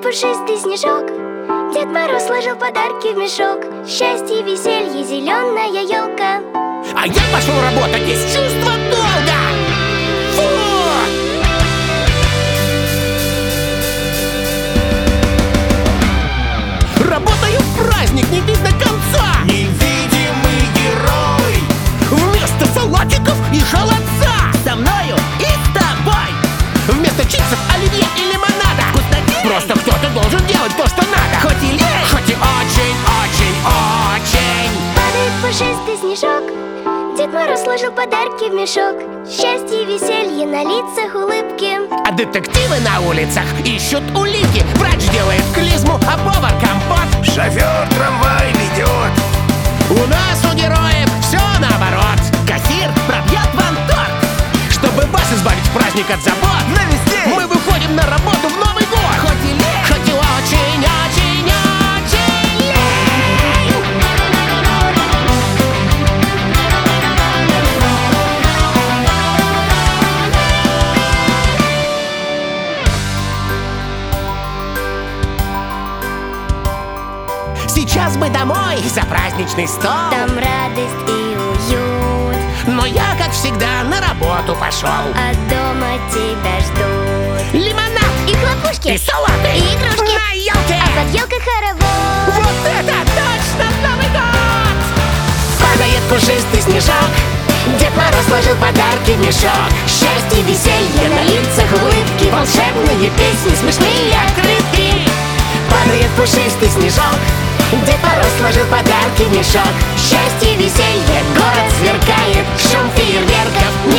пушистый снежок, Дед Мороз сложил подарки в мешок. Счастье, веселье, зеленая елка. А я пошел работать из чувства долга. Фу! Работаю в праздник, не видно конца. Невидимый герой. Вместо салатиков и холодца. Со мною и с тобой. Вместо чипсов оливье и лимонада. Вкуснотень. Просто кто-то должен делать то, что надо. Хоть и лень, Хоть и очень, очень, очень. Падает пушистый снежок, Дед Мороз сложил подарки в мешок. Счастье, веселье, на лицах улыбки. А детективы на улицах ищут улики. Врач делает клизму, а повар компот. Шофер трамвай ведет. У нас у героев все наоборот. кассир пробьет вам торт. Чтобы вас избавить в праздник от забот, На весь мы выходим на работу в Новый год. Хоть и лень, Хоть и очень, очень, очень лень. Сейчас бы домой за праздничный стол. Там радость и уют, Но я, как всегда, на работу пошел. а дома тебя ждут Лимонад и хлопушки, и салаты, и игрушки, на елке. а под елкой хоровод. Вот это точно Новый год! Падает пушистый снежок, Дед Мороз сложил подарки в мешок. Счастье, веселье, на лицах улыбки, волшебные песни, смешные открытки. Падает пушистый снежок, Дед Мороз сложил подарки в мешок. Счастье, веселье, город сверкает, шум фейерверков